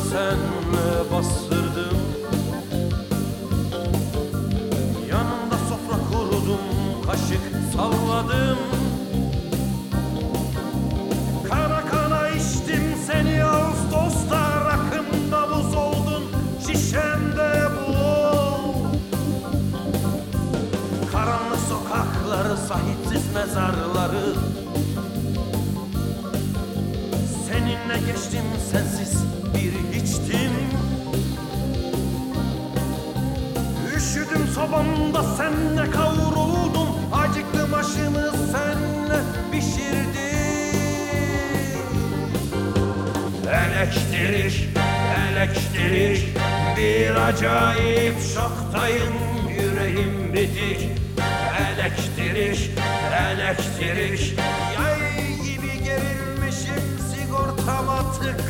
senle bastırdım. Yanında sofra kurdum, kaşık salladım. Kana kana içtim seni Ağustos'ta, rakımda buz oldun, şişemde bul. Karanlık sokakları, sahipsiz mezarları, seninle geçtim sensiz bir hiçtim. Üşüdüm sobamda senle kavruldum, acıktım aşımı senle pişirdim. Elektrik, elektrik, bir acayip şoktayım, yüreğim bitik. Elektrik, elektrik, yay gibi gerilmişim, sigortam atık.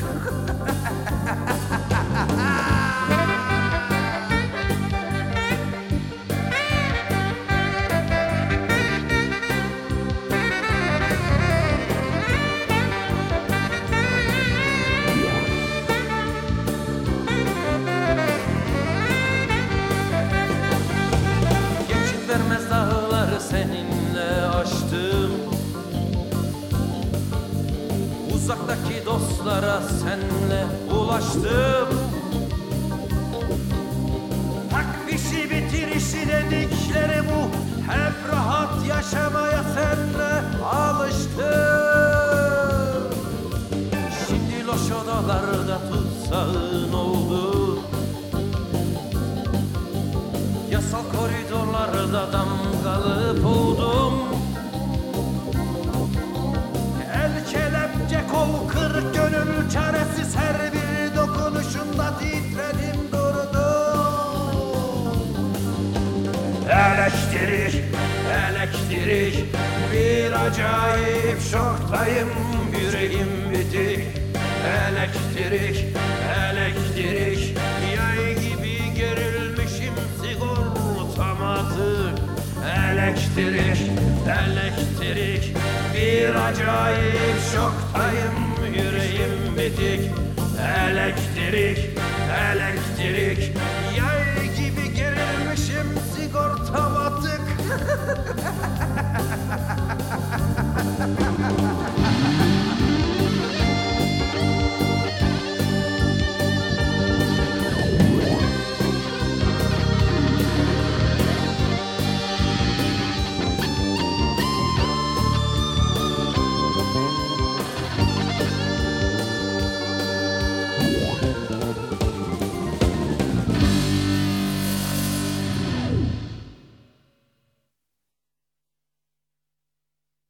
Geçit vermez dağları seninle aştım. Uzaktaki dostlara senle ulaştım. Tak fişi bitir işi dedikleri bu, hep rahat yaşamaya senle alıştım. Şimdi loş odalarda tutsağın oldu, yasal koridorlarda damgalı oldum. El kelepçe kol kırık, gönül çaresiz, her bir dokunuşunda titredim durdum. Elektrik, elektrik, bir acayip şoktayım, yüreğim bitik. Elektrik, elektrik, yay gibi gerilmişim, sigortam atık. Elektrik, elektrik, bir acayip şoktayım, yüreğim bitik. Elektrik, elektrik,